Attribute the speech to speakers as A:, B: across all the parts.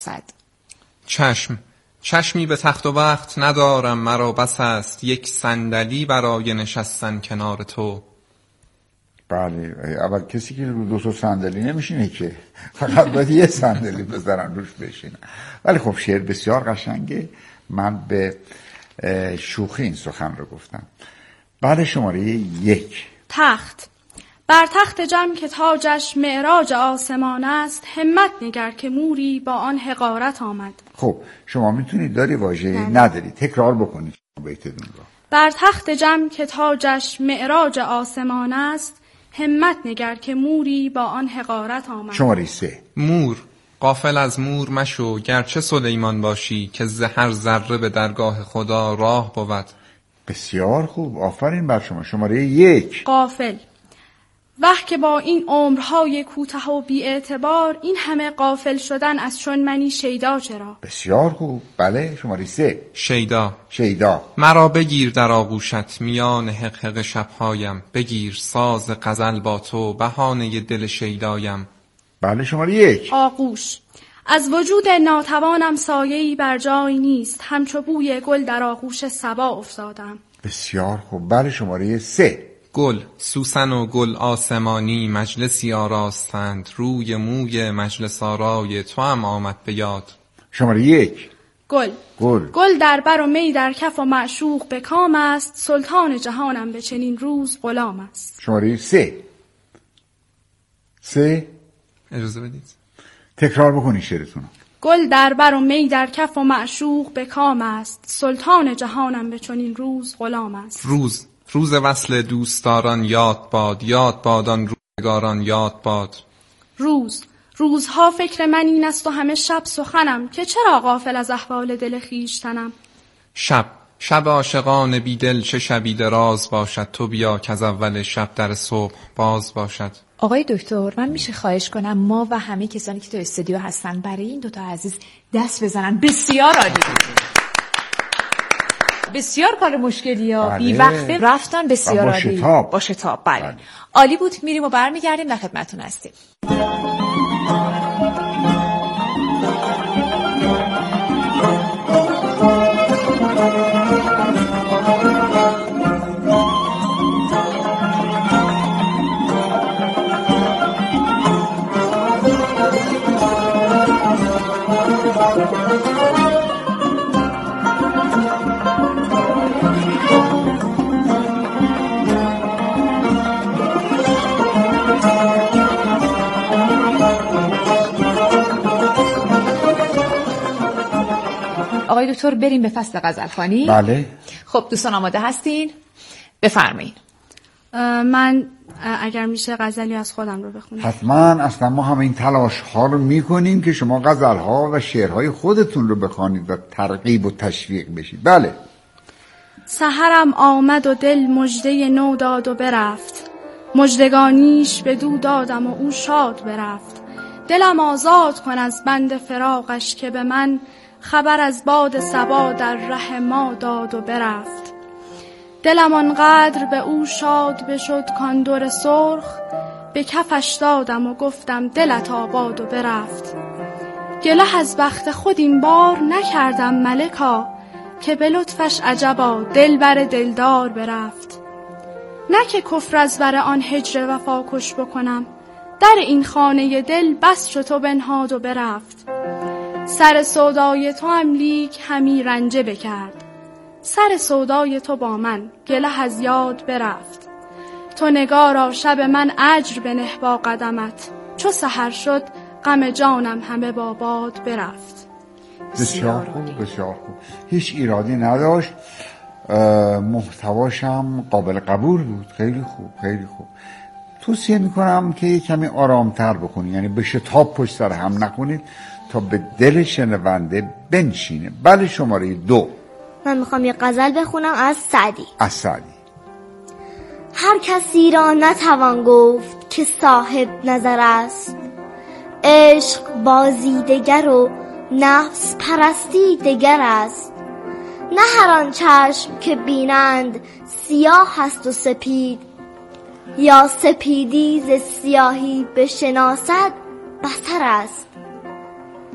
A: چشمی به تخت و وقت ندارم، مرا بس است یک صندلی برای نشستن کنار تو.
B: بله، اول کسی که رو 200 صندلی نمیشینه که، فقط باید یه صندلی بذارن روش بشینن. ولی خب شعر بسیار قشنگه. من به شوخی این سخن رو گفتم. بعد شماره 1.
C: تخت. بر تخت جم که تاجش معراج آسمان است، همت نگر که موری با آن حقارت آمد.
B: خب شما میتونید داری واژه نداری تکرار بکنید بیتتون رو.
C: بر تخت جم که تاجش معراج آسمان است، همت نگر که موری با آن حقارت آمد.
B: شماره 3.
A: مور. غافل از مور مشو، گرچه سلیمان باشی، که ز هر ذره به درگاه خدا راه بود.
B: بسیار خوب، آفرین بر شما. شماره 1.
C: غافل. وه که با این عمرهای کوته و بی اعتبار، این همه غافل شدن از چون منی شیدا چرا؟
B: بسیار خوب. بله، شماره 3. شیدا.
A: مرا بگیر در آغوشت میان حقحق شبهایم، بگیر ساز غزل با تو بهانه دل شیدایم.
B: بله، شماره 1.
C: آغوش. از وجود ناتوانم سایه‌ای بر جای نیست، همچو بوی گل در آغوش صبا افتادم.
B: بسیار خوب. بله، شماره 3.
A: گل. سوسن و گل آسمانی مجلسی آراستند، روی موی مجلس آرای تو هم آمد به یاد.
B: شماره 1.
C: گل در بر و می در کف و معشوق به کام است، سلطان جهانم به چنین روز غلام است.
B: شماره 3.
A: اجازه بدید
B: تکرار بکنی شعرتون.
C: گل در بر و می در کف و معشوق به کام است، سلطان جهانم به چنین روز غلام است.
A: روز وصل دوستداران یاد باد آن روزگاران یاد باد.
C: روزها فکر من این است و همه شب سخنم، که چرا غافل از احوال دل خویشتنم.
A: شب عاشقان بی دل چه شبی دراز باشد، تو بیا که از اول شب در صبح باز باشد.
D: آقای دکتر، من میشه خواهش کنم ما و همه کسانی که تو استودیو هستن برای این دوتا عزیز دست بزنن؟ بسیار عالی بود. بسیار کار مشکلی ها. بی وقفه رفتن. بسیار عالی. با شتاب. بله. عالی بود. میریم و برمیگردیم در خدمتتون هستیم. آقای دکتر بریم به فصل غزلخوانی.
B: بله.
D: خب دوستان آماده هستین؟ بفرمایید.
C: من اگر میشه غزلی از خودم رو بخونم.
B: حتما. اصلا ما همه این تلاش ها رو میکنیم که شما غزل ها و شعرهای خودتون رو بخوانید و ترغیب و تشویق بشید. بله.
C: سحرم آمد و دل مژده نو داد و برفت، مژدگانیش به دو دادم و او شاد برفت. دلم آزاد کن از بند فراقش، که به من خبر از باد صبا در ره ما داد و برفت. دلم آنقدر به او شاد بشد کان در سرخ، به کفش دادم و گفتم دلت آباد و برفت. گله از بخت خود این بار نکردم ملکا، که به لطفش عجبا دل بر دلدار برفت. نه که کفر از بر آن هجر وفا کش بکنم، در این خانه دل بس شد و بنهاد و برفت. سر سودای تو هم لیک همی رنجه بکرد، سر سودای تو با من گله از یاد برفت. تو نگارا شب من اجر بنه با قدمت، چو سحر شد غم جانم همه با باد برفت.
B: بسیار خوب. بسیار خوب. هیچ ایرادی نداشت. محتواشم قابل قبول بود. خیلی خوب. خیلی خوب. توصیه میکنم که کمی آرامتر بخونید، یعنی به شتاب پشت سر هم نخونید تا به دل شنونده بنشینه. بله، شماره 2.
E: من میخوام یه غزل بخونم از سعدی.
F: هر کسی را نتوان گفت که صاحب نظر است، عشق بازی دگر و نفس پرستی دگر است. نه هر آن چشم که بینند سیاه است و سپید، یا سپیدی ز سیاهی بشناسد بصر است.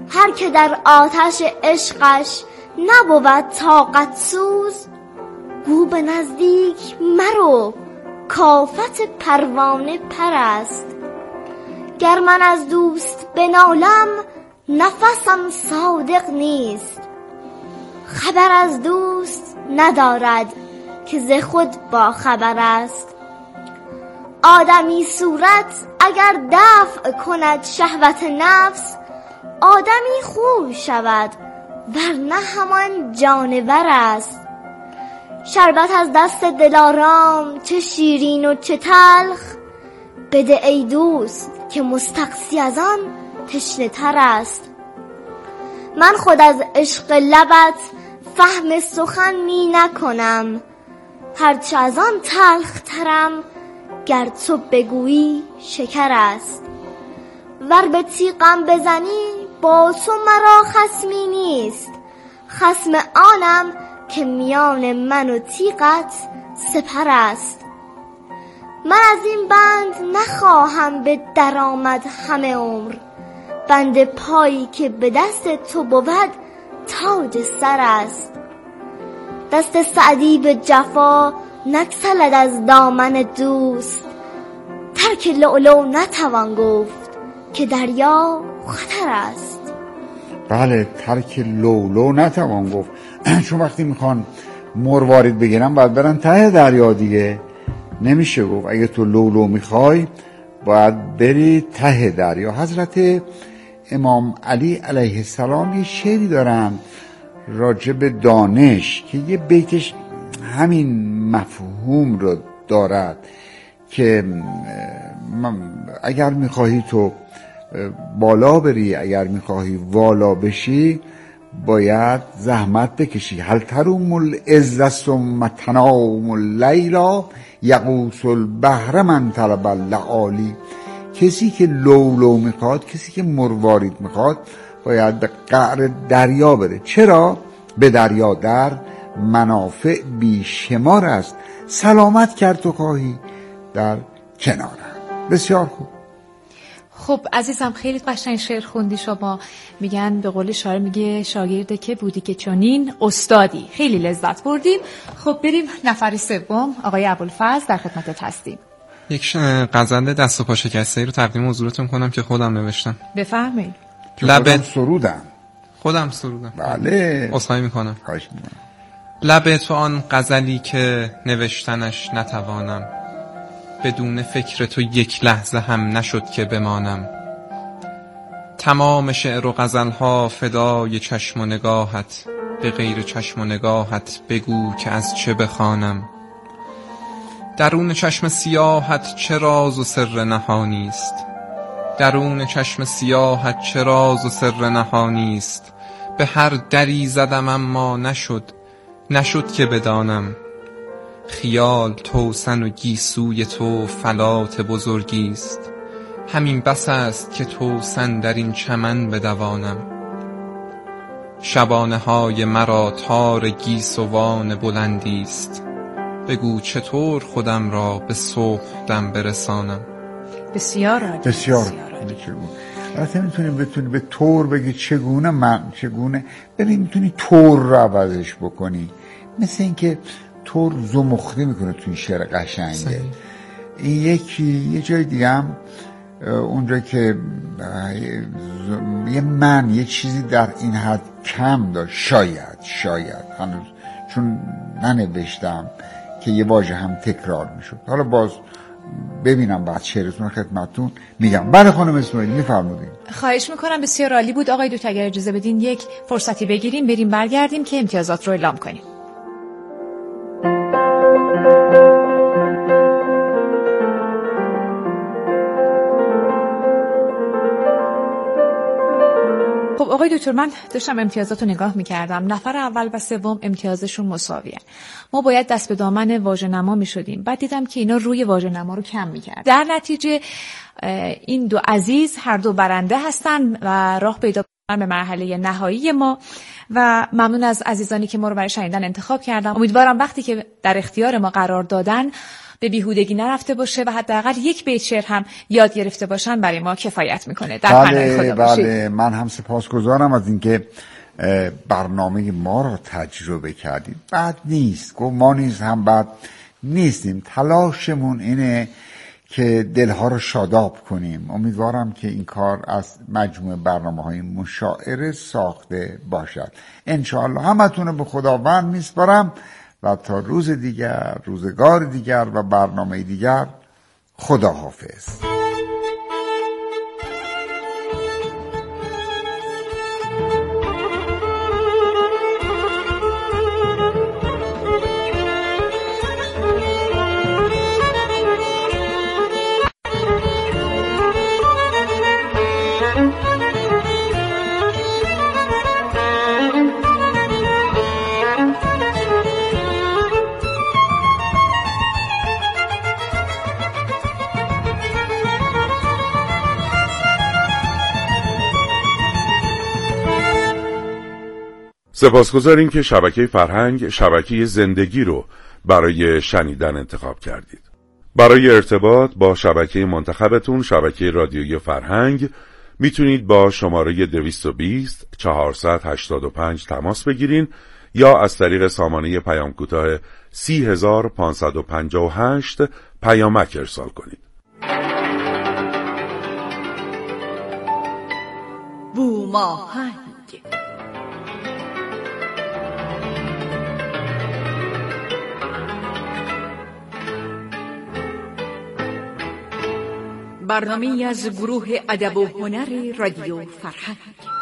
F: هر که در آتش عشقش نبود طاقت سوز، گو به نزدیک مرو کافت پروانه پرست. گر من از دوست بنالم نفسم صادق نیست، خبر از دوست ندارد که ز خود با خبر است. آدمی صورت اگر دفع کند شهوت نفس، آدمی خوب شود ورنه همان جانور است. شربت از دست دلارام چه شیرین و چه تلخ، بده ای دوست که مستقسی از آن تشنه تر است. من خود از عشق لبت فهم سخن می نکنم، هرچه از آن تلخ ترم گر تو بگویی شکر است. ور به تیغم بزنی با تو مرا خصمی نیست، خصم آنم که میان من و تیغت سپر است. من از این بند نخواهم به درآمد همه عمر، بند پایی که به دست تو بود تاج سر است. دست سعدی به جفا نگسلد از دامن دوست، ترک لؤلؤ نتوان گفت که دریا خطر است.
B: بله، ترک لؤلؤ نتوان گفت، چون وقتی میخوان مروارید بگیرن باید برن ته دریا دیگه. نمیشه گفت اگه تو لؤلؤ میخوای باید بری ته دریا. حضرت امام علی علیه السلام یه شعری دارن راجع به دانش که یه بیتش همین مفهوم رو دارد که اگر میخواهی تو بالا بری، اگر میخواهی والا بشی، باید زحمت بکشی. هل تروم العز ثم تنام اللیلا، یغوص البحر من طلب اللآلی. کسی که لؤلؤ میخواد، کسی که مروارید میخواد، باید به قعر دریا بره. چرا؟ به دریا در منافع بیشمار است، سلامت کرد تو خواهی در کنار. بسیار خوب.
D: خب عزیزم، خیلی قشنگ شعر خوندی شما. میگن به قول شاعر، میگه شاگرده که بودی که چنین استادی. خیلی لذت بردیم. خب بریم نفر سوم، آقای ابوالفضل، در خدمتت هستیم.
A: یک غزل دست و پا شکسته‌ای رو تقدیم حضورتون کنم که خودم نوشتم.
D: بفرمایید.
B: خودم سرودم.
A: خودم سرودم.
B: بله.
A: عذرخواهی میکنم.
B: خواهش میکنم.
A: لب تو آن غزلی که نوشتنش نتوانم، بدون فکر تو یک لحظه هم نشد که بمانم. تمام شعر و غزلها فدای چشم و نگاهت، به غیر چشم و نگاهت بگو که از چه بخوانم. درون چشم سیاحت چه راز و سر نهانی است، درون چشم سیاحت چه راز و سر نهانی است. به هر دری زدم اما نشد که بدانم. خیال توسن و گیسوی تو فلات بزرگی است، همین بس است که توسن در این چمن بدوانم. شبانه های مرا تار گیسوان بلندی است، بگو چطور خودم را به صبح دم برسانم.
D: بسیار عالی.
B: بسیار البته میتونی به طور بگی چگونه ببین میتونی طور رو عوضش بکنی. مثل اینکه طور زمختی میکنه تو این شعر قشنگه. این یه جای دیگه هم اونجا که یه چیزی در این حد کم داشت، شاید هنوز چون ننوشتم که یه واژه هم تکرار میشد. حالا باز ببینم بعد شعرتون خدمتتون میگم. بله خانم اسماعیلی میفرمودین.
D: خواهش میکنم، بسیار عالی بود. آقای دکتر اگر اجازه بدین یک فرصتی بگیریم، بریم برگردیم که امتیازات رو اعلام کنیم. خب آقای دکتر، من داشتم امتیازات رو نگاه میکردم. نفر اول و سوم امتیازشون مساویه. ما باید دست به دامن واژه‌نما میشدیم، بعد دیدم که اینا روی واژه‌نما رو کم میکرد. در نتیجه این دو عزیز هر دو برنده هستن و راه پیدا به مرحله نهایی ما و ممنون از عزیزانی که ما رو برای شنیدن انتخاب کردن. امیدوارم وقتی که در اختیار ما قرار دادن به بیهودگی نرفته باشه و حداقل یک بیت شعر هم یاد گرفته باشن برای ما کفایت میکنه. در پناه خدا باشید.
B: بله، من هم سپاسگزارم از اینکه برنامه ما رو تجربه کردید. بد نیست، گفت ما نیز هم بد نیستیم. تلاشمون اینه که دلها رو شاداب کنیم. امیدوارم که این کار از مجموعه برنامه‌های مشاعره ساخته باشد. انشاءالله همتون رو به خداوند میسپارم و تا روز دیگر، روزگار دیگر و برنامه دیگر، خداحافظ.
G: سپاسگزاریم که شبکه فرهنگ شبکه زندگی رو برای شنیدن انتخاب کردید. برای ارتباط با شبکه منتخبتون، شبکه رادیویی فرهنگ، میتونید با شماره 220 485 تماس بگیرین یا از طریق سامانه پیام کوتاه 30558 پیامک ارسال کنید.
H: بوماهنگ. برنامه‌ای از گروه ادب و هنر رادیو فرهنگ.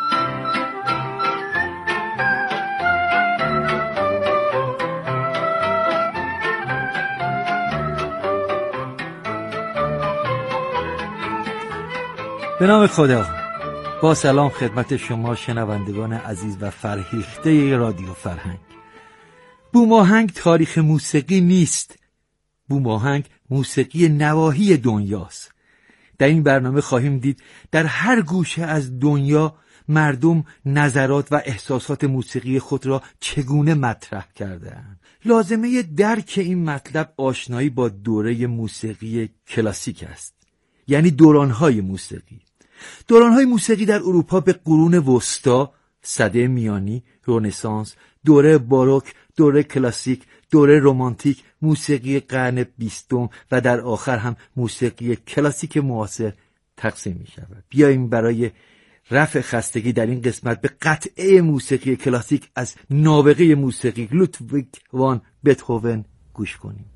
I: به نام خدا. با سلام خدمت شما شنوندگان عزیز و فرهیخته رادیو فرهنگ. بوماهنگ تاریخ موسیقی نیست. بوماهنگ موسیقی نواحی دنیاست. در این برنامه خواهیم دید در هر گوشه از دنیا مردم نظرات و احساسات موسیقی خود را چگونه مطرح کرده‌اند. لازمه درک این مطلب آشنایی با دوره موسیقی کلاسیک است، یعنی دوران‌های موسیقی. دوران‌های موسیقی در اروپا به قرون وسطا، سده میانی، رنسانس، دوره باروک، دوره کلاسیک، دوره رمانتیک، موسیقی قرن 20 و در آخر هم موسیقی کلاسیک معاصر تقسیم می شود. بیاییم برای رفع خستگی در این قسمت به قطعه موسیقی کلاسیک از نابغه موسیقی لودویگ وان بتهوون گوش کنیم.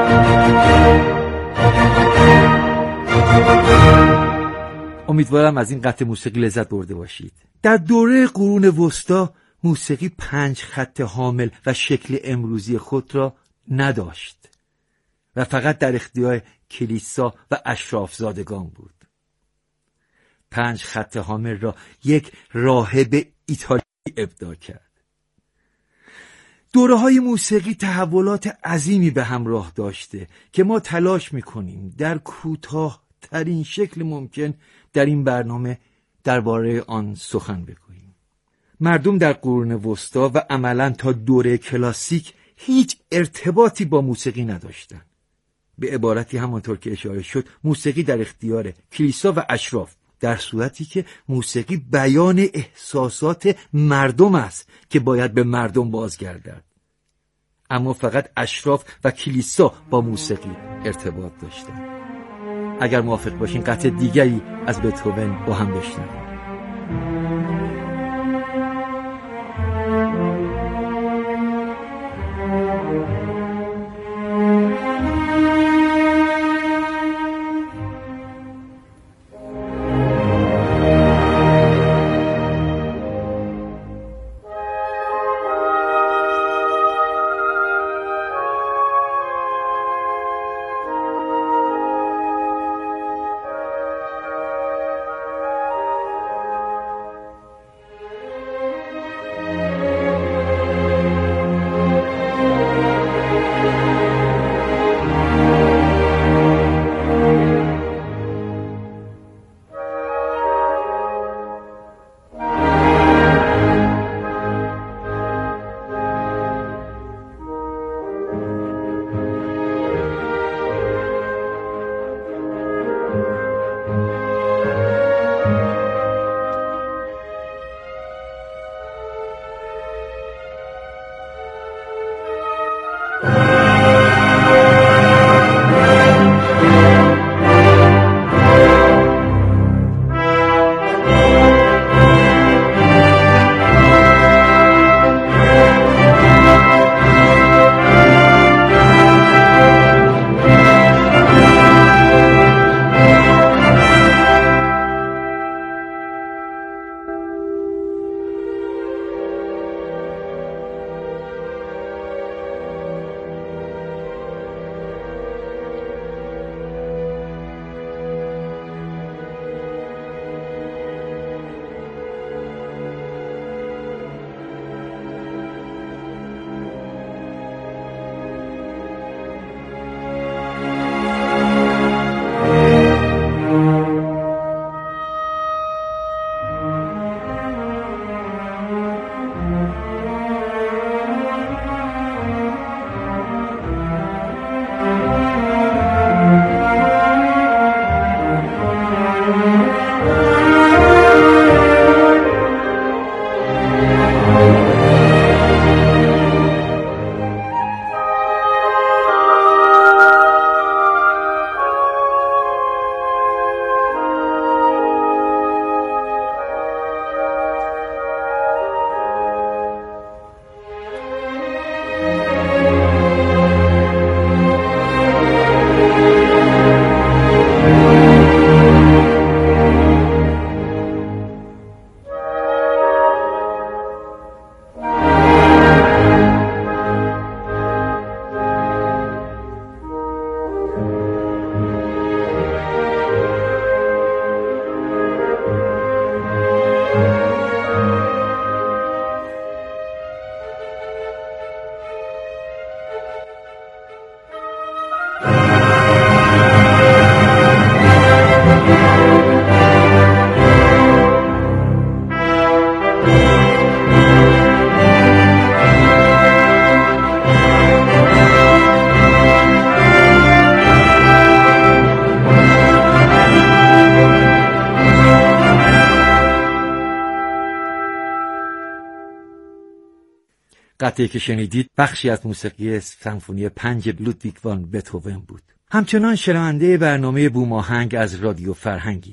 I: امیدوارم از این قطع موسیقی لذت برده باشید. در دوره قرون وسطا موسیقی 5 خط حامل و شکل امروزی خود را نداشت و فقط در اختیار کلیسا و اشرافزادگان بود. 5 خط حامل را یک راهب ایتالیایی ابداع کرد. دوره‌های موسیقی تحولات عظیمی به همراه داشته که ما تلاش می‌کنیم در کوتاه‌ترین شکل ممکن در این برنامه درباره آن سخن بگوییم. مردم در قرون وسطا و عملاً تا دوره کلاسیک هیچ ارتباطی با موسیقی نداشتند. به عبارتی همانطور که اشاره شد، موسیقی در اختیار کلیسا و اشراف، در صورتی که موسیقی بیان احساسات مردم است که باید به مردم بازگردد. اما فقط اشراف و کلیسا با موسیقی ارتباط داشتند. اگر موافق باشین قطعه دیگری از بتهوون با هم بشنویم. قطعی که شنیدید بخشی از موسیقی سمفونی 5 لودویگ وان بتهوون بود. همچنان شنونده برنامه بوماهنگ از رادیو فرهنگید.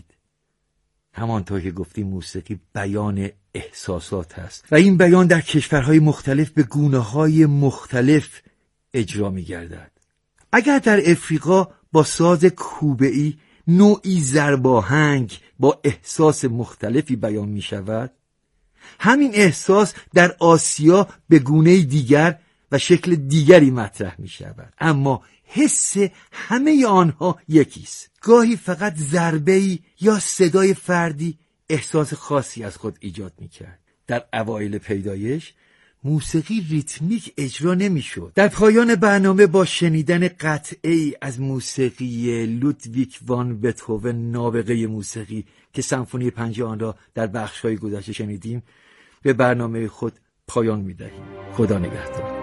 I: همانطور که گفتیم موسیقی بیان احساسات است و این بیان در کشورهای مختلف به گونه‌های مختلف اجرا می‌گردد. اگر در افریقا با ساز کوبه‌ای نوعی ضرباهنگ با احساس مختلفی بیان می شود، همین احساس در آسیا به گونه دیگر و شکل دیگری مطرح می شود، اما حس همه آنها یکیست. گاهی فقط ضربه‌ای یا صدای فردی احساس خاصی از خود ایجاد می کرد. در اوایل پیدایش موسیقی ریتمیک اجرا نمی شد. در پایان برنامه با شنیدن قطعه‌ای از موسیقی لودویگ وان بتهوون نابغه موسیقی که سمفونی 5 آن را در بخش‌های گذشته شنیدیم به برنامه خود پایان می دهیم. خدا نگهدار.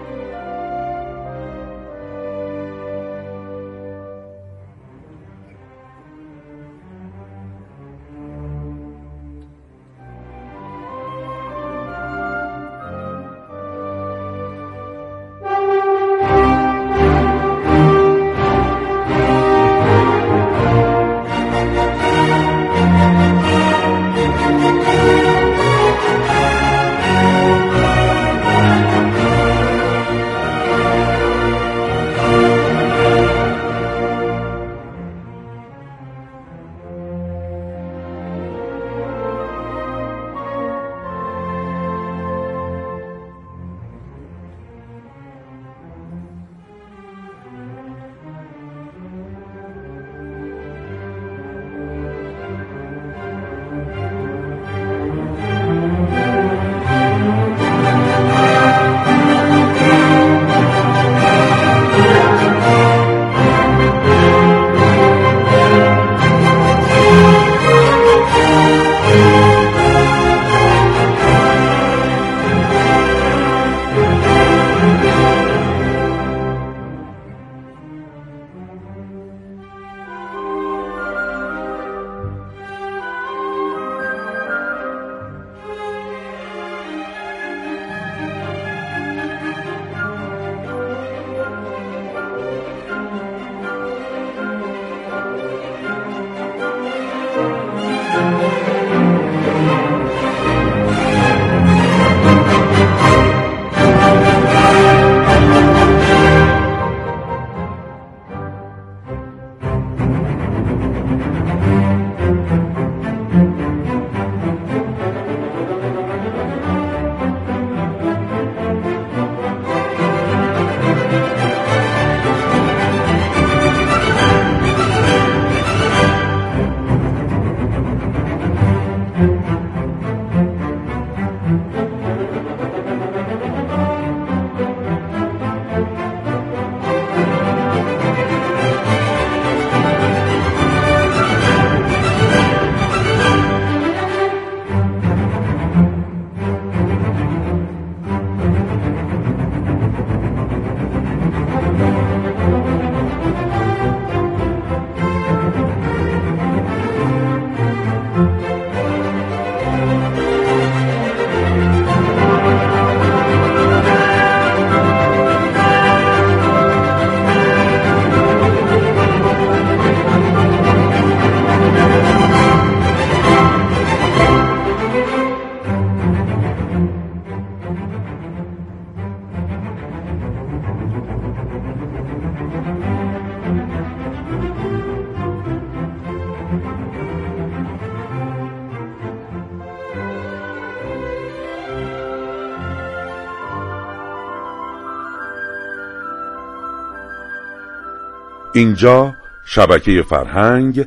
G: اینجا شبکه فرهنگ،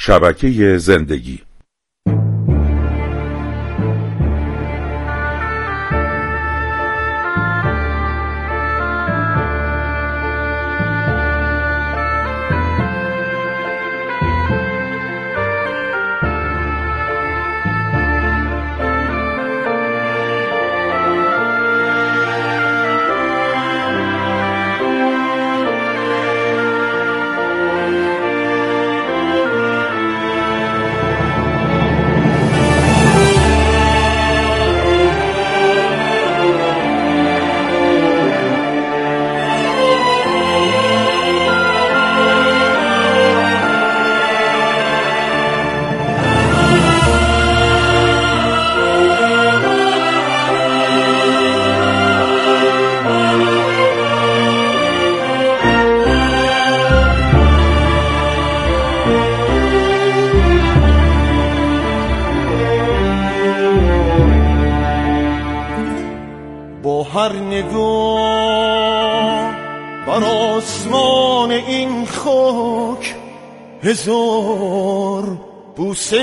G: شبکه زندگی.
J: هر نگاه بر آسمان این خاک هزار بوسه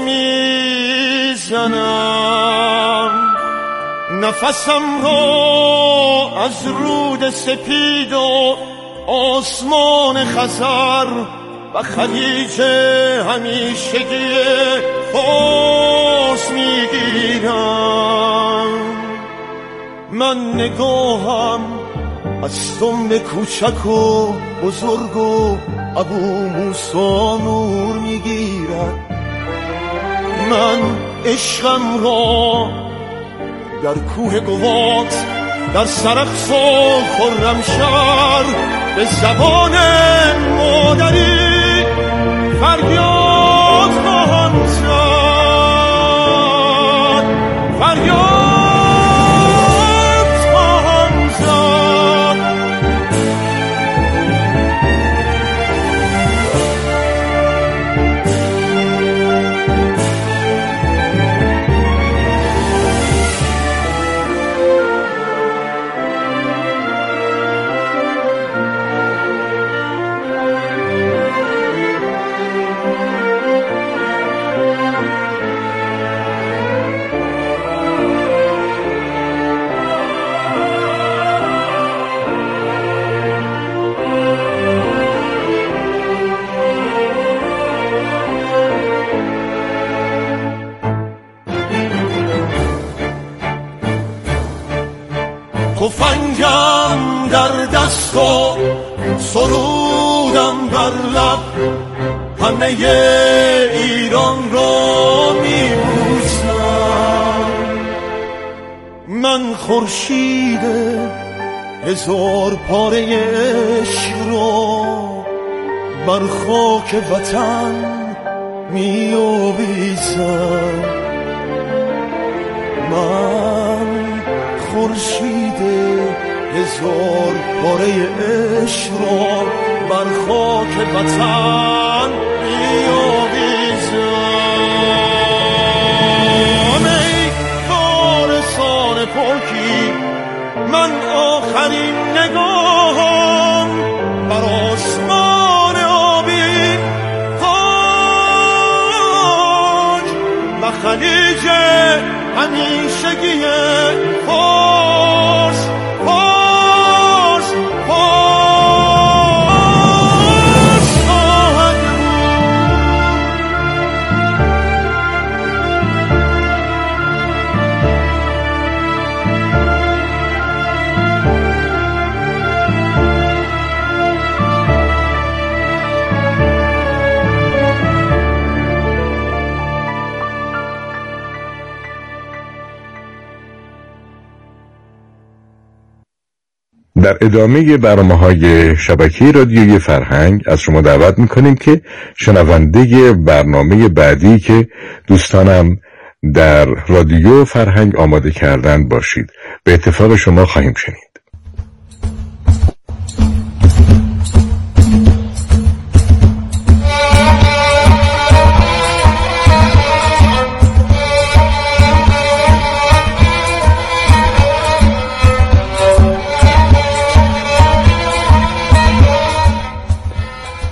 J: میزنم. نفسم را از رود سپید و آسمان خزر و خلیج همیشگی فارس میگیرم. من نگاهم از سنب کوچک و بزرگ و ابو موسی نور میگیرد. من عشقم را در کوه گوات، در سرخس و خرمشهر به زبان مادری فریاد خواهم زد، فریاد خواهم زد. تفنگم در دست و سرودم بر لب، همه ایران را میبوسم. من خورشید هزار پاره عشق را بر خاک وطن میآویزم. من خورشید هزار پاره عشق را بر خاک وطن میآویزم. ای فارسان پاکی، من آخرین نگاهم بر آسمان آبی خاک و خلیج همیشگی فارس، فارس، فارس خواهد
G: در ادامه برنامه‌های شبکه رادیویی فرهنگ از شما دعوت می‌کنیم که شنونده برنامه بعدی که دوستانم در رادیو فرهنگ آماده کردن باشید. به اتفاق شما خواهیم شنید.